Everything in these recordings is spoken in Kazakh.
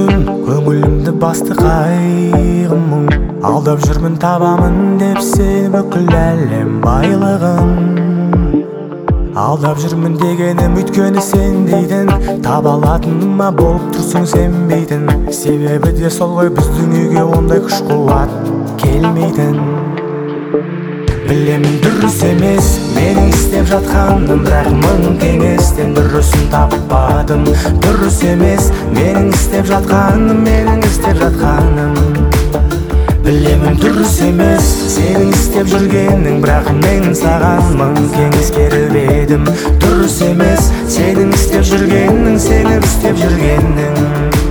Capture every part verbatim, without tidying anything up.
күн көңілімді басты қайғым мұң. Алдап жүрмін табамын деп сені бүкіл әлем байлығын. Алдап жүрмін дегенім өйткені сен дейтін, таба алатыныма болып тұрсың сенбейтін. Себебі де сол ғой біздің үйге ондай күш қуат келмейтін. Білемін дұрыс емес менің істеп жатқаным, бірақ мың кеңестен дұрысын таппадым. Дұрыс емес менің істеп жатқаным, менің істеп жатқаным. Білемін дұрыс емес сенің істеп жүргенің, бірақ мен саған мың кеңес беріп едім. Дұрыс емес сенің істеп жүргенің, сенің істеп жүргенің.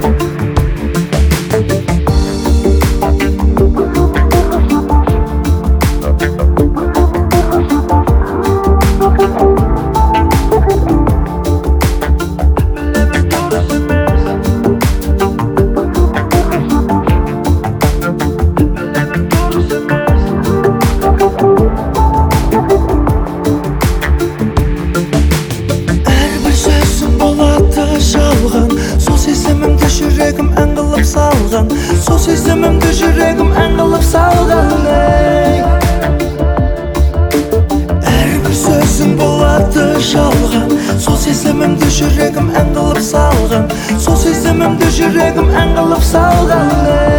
Жүрегім ән қылып салған, сол сезімімді жүрегім ән қылып салған. Әрбір сөзің болады жалған, сол сезімімді жүрегім ән қылып салған, сол сезімімді жүрегім ән қылып салған.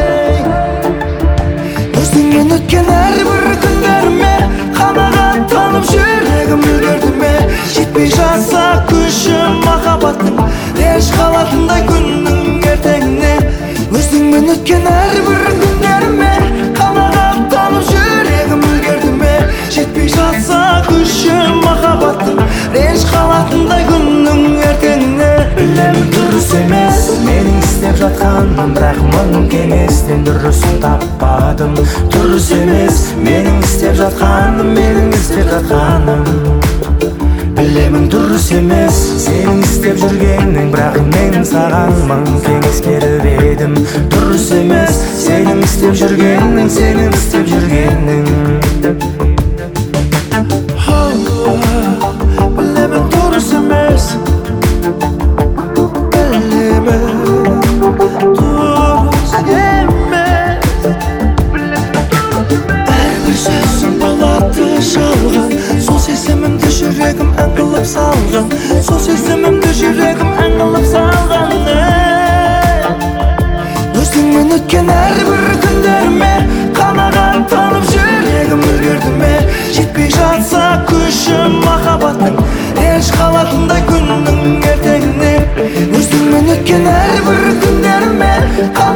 Өзіңмен өткен әрбір күндеріме қанағаттанып жүрегім үлгерді ме? Жетпей жатса күшім махаббаттың, еш қалатындай күннің ертеңіне. Өзіңмен өткен әрбір күндеріме қанағаттанып жүрегім үлгерді ме? Жетпей жатса күшім махаббаттың, еш қалатындай күннің ертеңіне. Білемін дұрыс емес менің істеп жатқаным, бірақ мың кеңестен дұрысын таппадым. Дұрыс емес менің істеп жатқаным, менің істеп жатқаным. Білемін дұрыс емес сенің істеп жүргенің, бірақ мен саған мың кеңес беріп едім. Дұрыс емес сенің істеп жүргенің, сенің істеп жүргенің. Білемін дұрыс емес, білемін дұрыс емес. Әрбір сөзің болады жалған, сол сезімімді жүрегім ән қылып салған, сол сезімімді жүрегім ән қылып салған. Өзіңмен өткен әрбір күндеріме қанағаттанып жүрегім үлгерді ме? Жетпей жатса күшім махаббаттың, еш қалатындай күннің ертеңіне. Өзіңмен өткен әрбір күндеріме